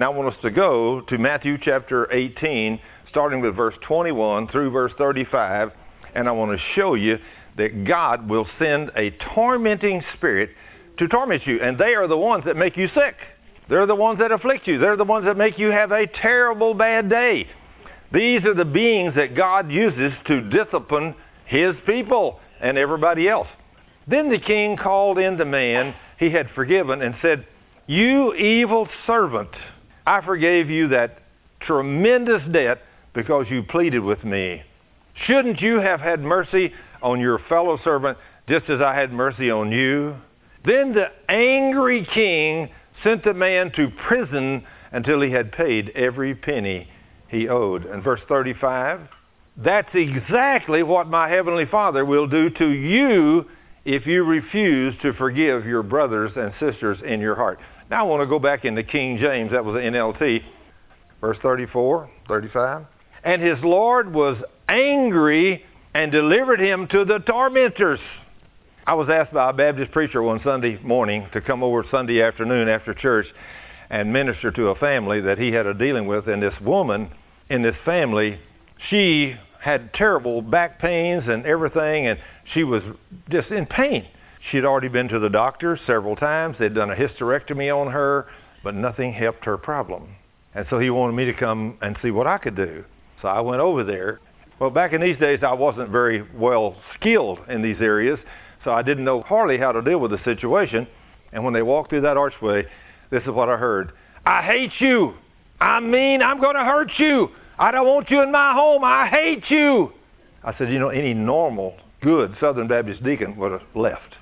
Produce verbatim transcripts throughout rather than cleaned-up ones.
Now I want us to go to Matthew chapter eighteen, starting with verse twenty-one through verse thirty-five, and I want to show you that God will send a tormenting spirit to torment you, and they are the ones that make you sick. They're the ones that afflict you. They're the ones that make you have a terrible bad day. These are the beings that God uses to discipline His people and everybody else. Then the king called in the man he had forgiven and said, "You evil servant, I forgave you that tremendous debt because you pleaded with me. Shouldn't you have had mercy on your fellow servant just as I had mercy on you?" Then the angry king sent the man to prison until he had paid every penny he owed. And verse thirty-five, "That's exactly what my heavenly Father will do to you if you refuse to forgive your brothers and sisters in your heart." Now I want to go back into King James. That was the N L T. Verse thirty-four, thirty-five. "And his Lord was angry and delivered him to the tormentors." I was asked by a Baptist preacher one Sunday morning to come over Sunday afternoon after church and minister to a family that he had a dealing with. And this woman in this family, she had terrible back pains and everything, and she was just in pain. She had already been to the doctor several times. They'd done a hysterectomy on her, but nothing helped her problem. And so he wanted me to come and see what I could do. So I went over there. Well, back in these days, I wasn't very well skilled in these areas, so I didn't know hardly how to deal with the situation. And when they walked through that archway, this is what I heard. "I hate you. I mean, I'm going to hurt you. I don't want you in my home. I hate you." I said, you know, any normal, good Southern Baptist deacon would have left.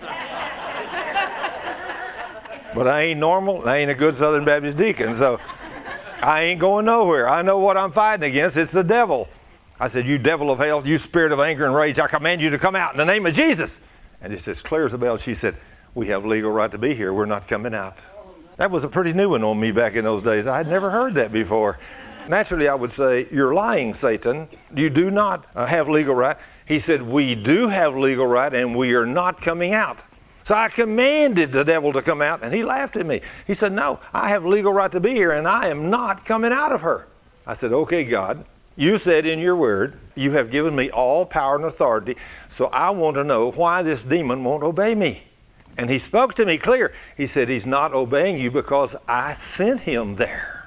But I ain't normal. I ain't a good Southern Baptist deacon, so I ain't going nowhere. I know what I'm fighting against. It's the devil. I said, "You devil of hell, you spirit of anger and rage, I command you to come out in the name of Jesus." And just as clear as a bell, she said, "We have legal right to be here. We're not coming out." That was a pretty new one on me back in those days. I had never heard that before. Naturally, I would say, "You're lying, Satan. You do not uh, have legal right." He said, "We do have legal right, and we are not coming out." So I commanded the devil to come out, and he laughed at me. He said, "No, I have legal right to be here, and I am not coming out of her." I said, "Okay, God, you said in your word, you have given me all power and authority, so I want to know why this demon won't obey me." And he spoke to me clear. He said, "He's not obeying you because I sent him there."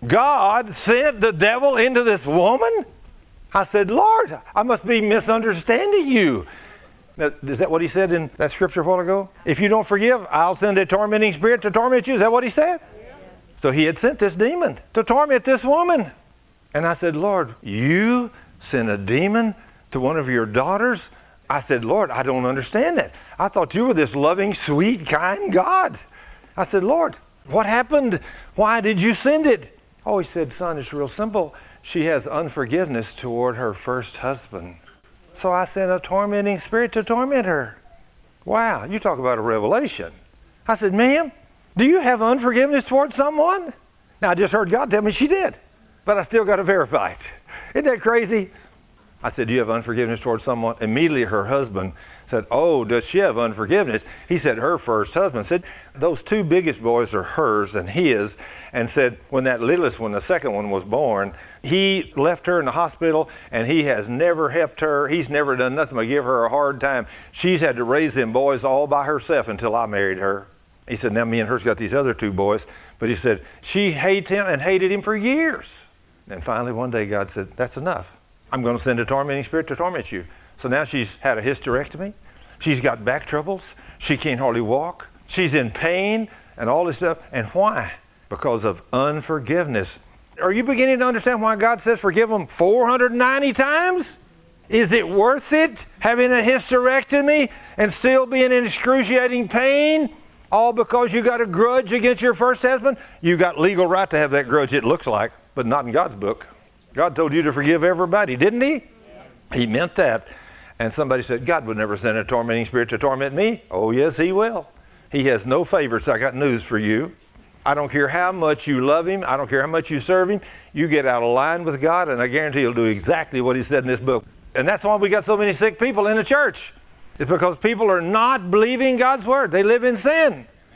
God sent the devil into this woman? I said, "Lord, I must be misunderstanding you." Now, is that what he said in that scripture a while ago? "If you don't forgive, I'll send a tormenting spirit to torment you." Is that what he said? Yeah. So he had sent this demon to torment this woman. And I said, "Lord, you sent a demon to one of your daughters?" I said, "Lord, I don't understand that. I thought you were this loving, sweet, kind God." I said, "Lord, what happened? Why did you send it?" Oh, he said, "Son, it's real simple. She has unforgiveness toward her first husband. So I sent a tormenting spirit to torment her." Wow, you talk about a revelation. I said, "Ma'am, do you have unforgiveness toward someone?" Now, I just heard God tell me she did, but I still got to verify it. Isn't that crazy? I said, "Do you have unforgiveness toward someone?" Immediately her husband said, "Oh, does she have unforgiveness?" He said, "Her first husband." Said, "Those two biggest boys are hers and his." And said, when that littlest one, the second one, was born, he left her in the hospital, and he has never helped her. He's never done nothing but give her a hard time. She's had to raise them boys all by herself until I married her. He said, now me and her's got these other two boys. But he said, she hates him and hated him for years. And finally one day God said, "That's enough. I'm going to send a tormenting spirit to torment you." So now she's had a hysterectomy. She's got back troubles. She can't hardly walk. She's in pain and all this stuff. And why? Because of unforgiveness. Are you beginning to understand why God says forgive them four hundred ninety times? Is it worth it, having a hysterectomy and still being in excruciating pain? All because you got a grudge against your first husband? You got legal right to have that grudge, it looks like, but not in God's book. God told you to forgive everybody, didn't he? He meant that. And somebody said, "God would never send a tormenting spirit to torment me." Oh, yes, he will. He has no favorites. I got news for you. I don't care how much you love him. I don't care how much you serve him. You get out of line with God, and I guarantee he'll do exactly what he said in this book. And that's why we got so many sick people in the church. It's because people are not believing God's word. They live in sin.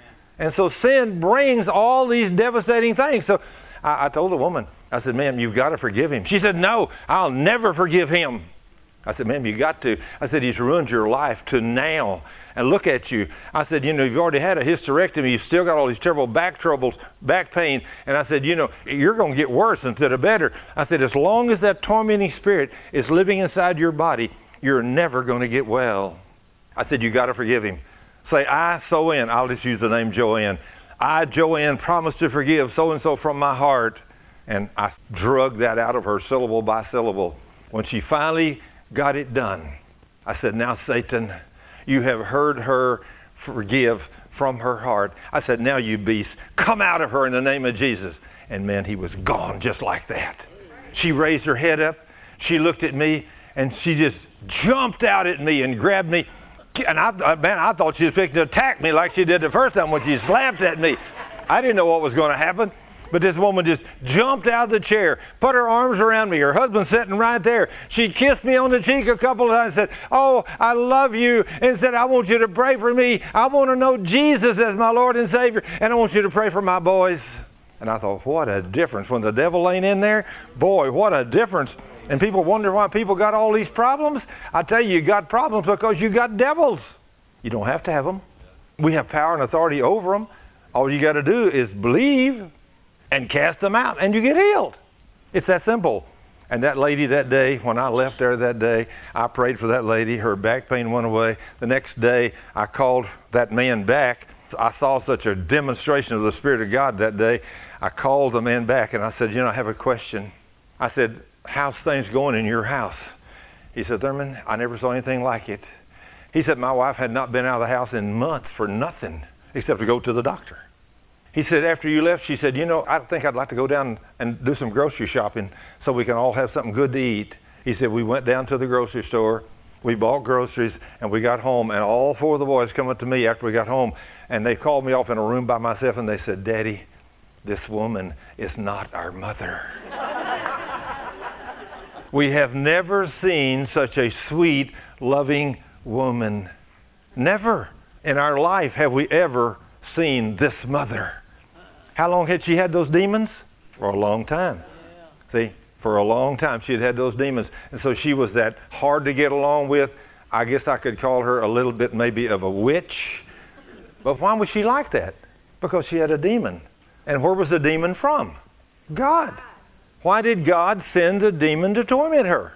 And so sin brings all these devastating things. So I, I told the woman, I said, ma'am, you've got to forgive him. She said, no, I'll never forgive him. I said, ma'am, you got to. I said, he's ruined your life to now. And look at you. I said, you know, you've already had a hysterectomy. You've still got all these terrible back troubles, back pain. And I said, you know, you're going to get worse instead of better. I said, as long as that tormenting spirit is living inside your body, you're never going to get well. I said, you got to forgive him. Say, I, so-and, I'll just use the name Joanne. I, Joanne, promise to forgive so-and-so from my heart. And I drug that out of her syllable by syllable. When she finally got it done, I said, now, Satan, you have heard her forgive from her heart. I said, now, you beast, come out of her in the name of Jesus. And man, he was gone just like that. She raised her head up. She looked at me, and she just jumped out at me and grabbed me. And I, man, I thought she was fixing to attack me like she did the first time when she slapped at me. I didn't know what was going to happen. But this woman just jumped out of the chair, put her arms around me. Her husband sitting right there. She kissed me on the cheek a couple of times and said, oh, I love you. And said, I want you to pray for me. I want to know Jesus as my Lord and Savior. And I want you to pray for my boys. And I thought, what a difference. When the devil ain't in there, boy, what a difference. And people wonder why people got all these problems. I tell you, you got problems because you got devils. You don't have to have them. We have power and authority over them. All you got to do is believe and cast them out, and you get healed. It's that simple. And that lady that day, when I left there that day, I prayed for that lady. Her back pain went away. The next day, I called that man back. I saw such a demonstration of the Spirit of God that day. I called the man back, and I said, you know, I have a question. I said, how's things going in your house? He said, Thurman, I never saw anything like it. He said, my wife had not been out of the house in months for nothing except to go to the doctor. He said, after you left, she said, you know, I think I'd like to go down and do some grocery shopping so we can all have something good to eat. He said, we went down to the grocery store, we bought groceries, and we got home, and all four of the boys come up to me after we got home, and they called me off in a room by myself, and they said, Daddy, this woman is not our mother. We have never seen such a sweet, loving woman. Never in our life have we ever seen this mother. How long had she had those demons? For a long time. Yeah. See, for a long time she had had those demons. And so she was that hard to get along with. I guess I could call her a little bit maybe of a witch. But why was she like that? Because she had a demon. And where was the demon from? God. Why did God send a demon to torment her?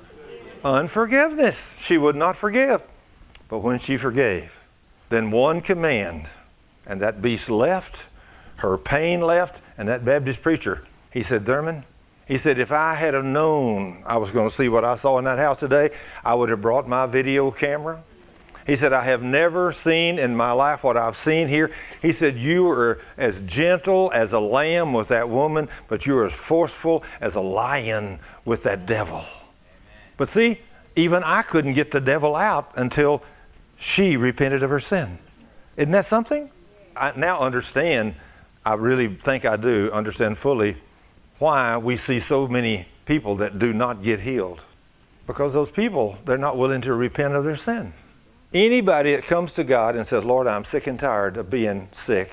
Unforgiveness. She would not forgive. But when she forgave, then one command, and that beast left, her pain left, and that Baptist preacher, he said, Thurman, he said, if I had have known I was going to see what I saw in that house today, I would have brought my video camera. He said, I have never seen in my life what I've seen here. He said, you were as gentle as a lamb with that woman, but you were as forceful as a lion with that devil. But see, even I couldn't get the devil out until she repented of her sin. Isn't that something? I now understand, I really think I do understand fully why we see so many people that do not get healed. Because those people, they're not willing to repent of their sin. Anybody that comes to God and says, Lord, I'm sick and tired of being sick.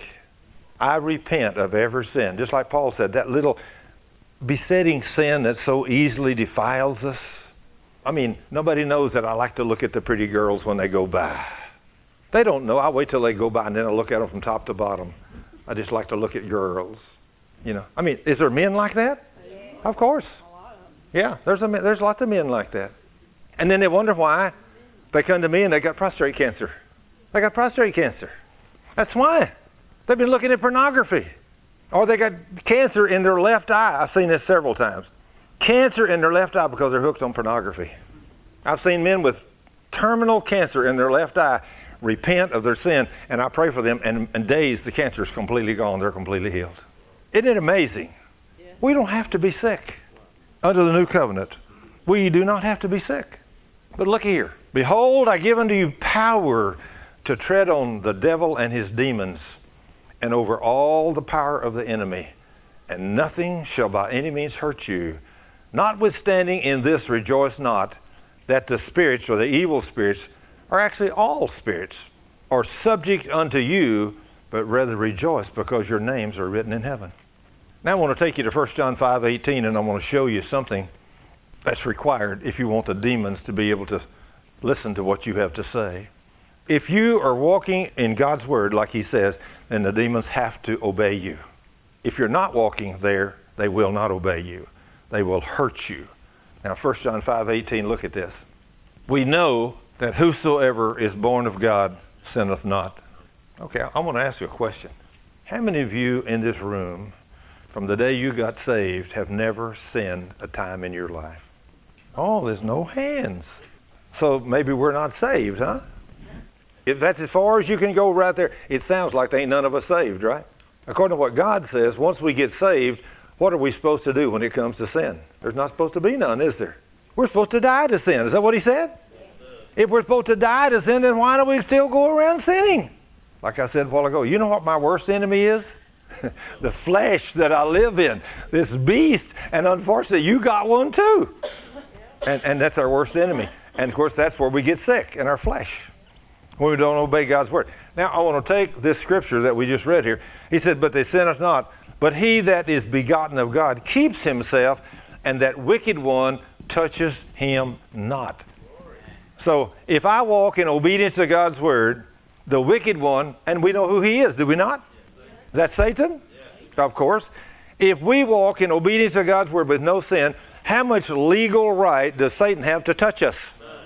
I repent of every sin. Just like Paul said, that little besetting sin that so easily defiles us. I mean, nobody knows that I like to look at the pretty girls when they go by. They don't know. I wait till they go by and then I look at them from top to bottom. I just like to look at girls. You know, I mean, is there men like that? Yeah. Of course. Yeah, there's a there's lots of men like that. And then they wonder why they come to me and they got prostate cancer. They got prostate cancer. That's why. They've been looking at pornography. Or they got cancer in their left eye. I've seen this several times. Cancer in their left eye because they're hooked on pornography. I've seen men with terminal cancer in their left eye repent of their sin, and I pray for them, and in days the cancer is completely gone. They're completely healed. Isn't it amazing? Yeah. We don't have to be sick. Under the new covenant, we do not have to be sick. But look here. Behold, I give unto you power to tread on the devil and his demons, and over all the power of the enemy, and nothing shall by any means hurt you. Notwithstanding in this rejoice not, that the spirits, or the evil spirits, or actually all spirits, are subject unto you but rather rejoice because your names are written in heaven. Now I want to take you to First John five eighteen, and I want to show you something that's required if you want the demons to be able to listen to what you have to say. If you are walking in God's Word, like he says, then the demons have to obey you. If you're not walking there, they will not obey you. They will hurt you. Now, First John five eighteen, look at this. We know that whosoever is born of God sinneth not. Okay, I want to ask you a question. How many of you in this room, from the day you got saved, have never sinned a time in your life? Oh, there's no hands. So maybe we're not saved, huh? If that's as far as you can go right there, it sounds like there ain't none of us saved, right? According to what God says, once we get saved, what are we supposed to do when it comes to sin? There's not supposed to be none, is there? We're supposed to die to sin. Is that what he said? If we're supposed to die to sin, then why do we still go around sinning? Like I said a while ago, you know what my worst enemy is? The flesh that I live in. This beast. And unfortunately, you got one too. And, and that's our worst enemy. And of course, that's where we get sick, in our flesh, when we don't obey God's word. Now, I want to take this scripture that we just read here. He said, but they sinneth not. But he that is begotten of God keeps himself, and that wicked one touches him not. So, if I walk in obedience to God's word, the wicked one, and we know who he is, do we not? Is that Satan? Of course. If we walk in obedience to God's word with no sin, how much legal right does Satan have to touch us?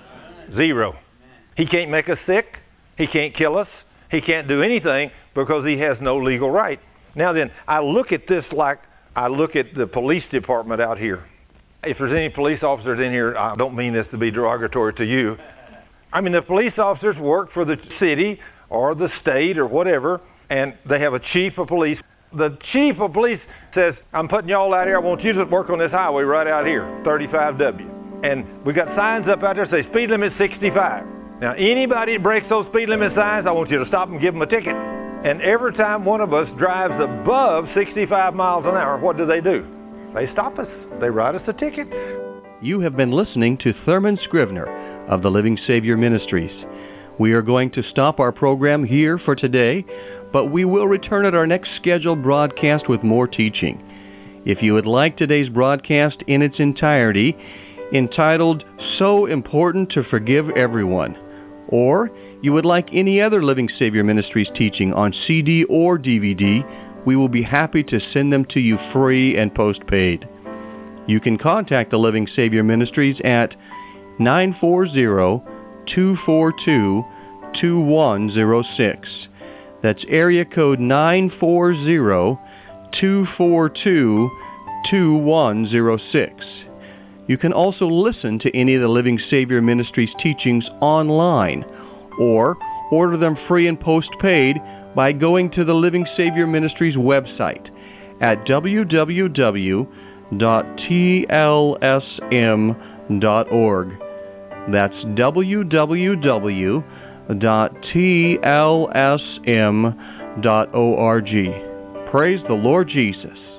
Zero. He can't make us sick. He can't kill us. He can't do anything because he has no legal right. Now then, I look at this like I look at the police department out here. If there's any police officers in here, I don't mean this to be derogatory to you. I mean, the police officers work for the city or the state or whatever, and they have a chief of police. The chief of police says, I'm putting y'all out here. I want you to work on this highway right out here, thirty-five W. And we got signs up out there that say speed limit sixty-five. Now, anybody that breaks those speed limit signs, I want you to stop and give them a ticket. And every time one of us drives above sixty-five miles an hour, what do they do? They stop us. They write us a ticket. You have been listening to Thurman Scrivener of the Living Savior Ministries. We are going to stop our program here for today, but we will return at our next scheduled broadcast with more teaching. If you would like today's broadcast in its entirety, entitled So Important to Forgive Everyone, or you would like any other Living Savior Ministries teaching on C D or D V D, we will be happy to send them to you free and postpaid. You can contact the Living Savior Ministries at nine four zero, two four two, two one zero six. That's area code nine four zero, two four two, two one zero six. You can also listen to any of the Living Savior Ministries teachings online, or order them free and postpaid by going to the Living Savior Ministries website at w w w dot t l s m dot org. That's w w w dot t l s m dot org. Praise the Lord Jesus.